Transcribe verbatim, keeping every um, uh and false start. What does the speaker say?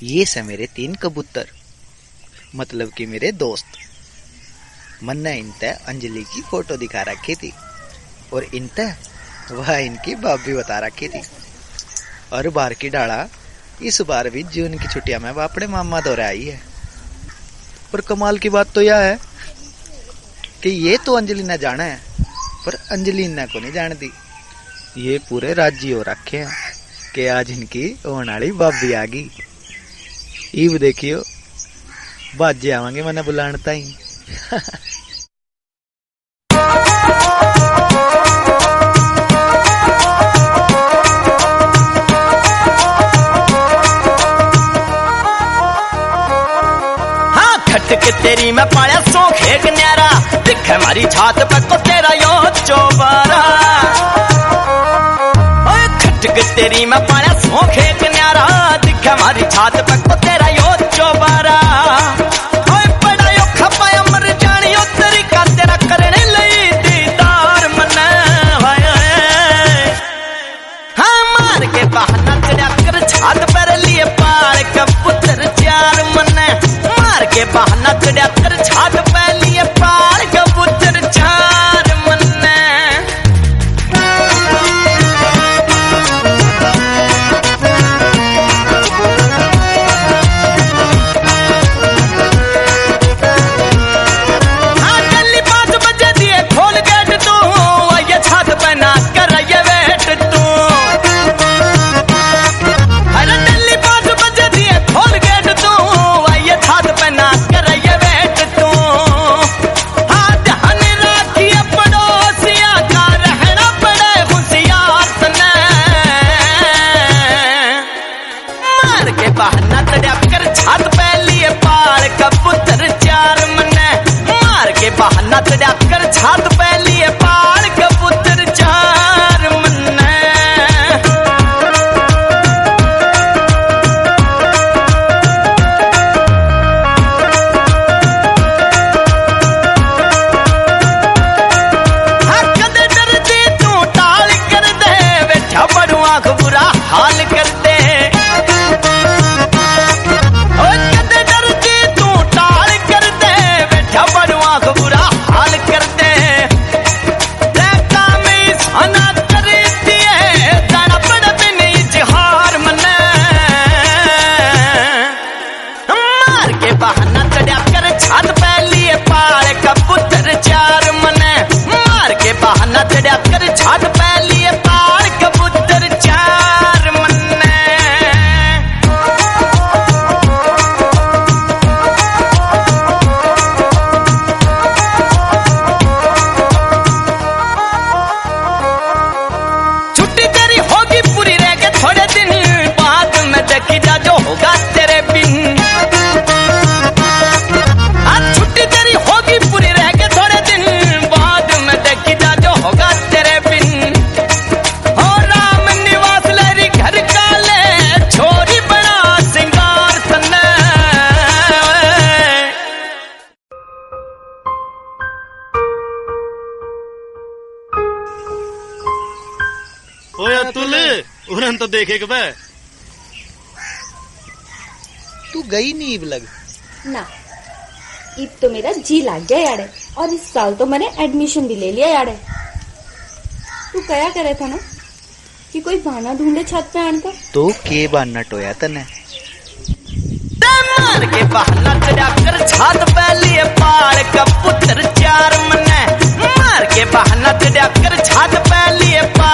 ये से मेरे तीन कबूतर, मतलब कि मेरे दोस्त। मन्ने इनते अंजलि की फोटो दिखा रखी थी और इनते वह इनकी भाभी बता रखी थी। और बार की डाला इस बार भी जून की छुट्टियां में वह अपने मामा दौरे आई है। पर कमाल की बात तो यह है कि ये तो अंजलि ने जाना है, पर अंजलि इन्हें को नहीं जानती। ये पूरे राज्य हो रखे हैं कि आज इनकी होने वाली भाभी आ गई। ईब देखियो बाजे आवांगे मैंने बुलानता ही। के तेरी मैं पाया सौख एक न्यारा, दिखे मारी छात पे को तेरा यो चौबारा। ओए खटक तेरी मैं पाया सौख एक न्यारा, दिखे मारी छात पे को तेरा यो चौबारा। ओए बड़ा यो खपाया मर जानी ओ तरीका तेरा करने लई दीदार मने। हाँ मार के बहाना चढ़ा कर छात पर लिए पार कबूतर चार मने। के बहाना चढ़ा कर छात पे लिए पार कबूतर चार मन्ने। हाँ दिल्ली पाँच बजे दिए खोल गेट तू, ये छात पे ना कर ये वेट तू। अरे दिल्ली पाँच बजे दिए खोल गेट तू, ये छात पे ना कर ये वेट तू। हाँ ध्यान रखिए पड़ोसिया का रहना पड़े होशियार तने। मार के बहाना चढ़ा कर छत पे लिए पार कबूतर चार मने। मार के बहाना चढ़ा कर छत पे लिए पार कबूतर चार मने। बुरा हाल कर दे कदे डरती तू टाल कर दे, बैठा बड़ुआ को बुरा हाल कर दे। देखा में सना करती है जाना पड़ बिन इजहार मने। मार के बहाना चढ़ा कर छत पे लिए पार कबूतर चार मने। मार के बहाना चढ़ा कर छत पे लिए पार कबूतर चार मन्ने। छुट्टी तेरी होगी पूरी रह के थोड़े दिन बाद में देखी जा जो होगा तेरे बिन। आज छुट्टी तेरी होगी पूरी रह के थोड़े दिन बाद में देखी जा जो होगा तेरे बिन। उन्हें तो देखे के बे तू गई नहीं इब लग ना। इब तो मेरा जी लग गया यारे, और इस साल तो मैंने एडमिशन भी ले लिया यारे। तू क्या करे था ना कि कोई बहाना ढूंढे छत पे आने का। तो के बहाना टोया तने। मार के बहाना चढ़ा कर छत पे लिए पार कबूतर चार मने। मार के बहाना चढ़ा कर छत पे लिए पार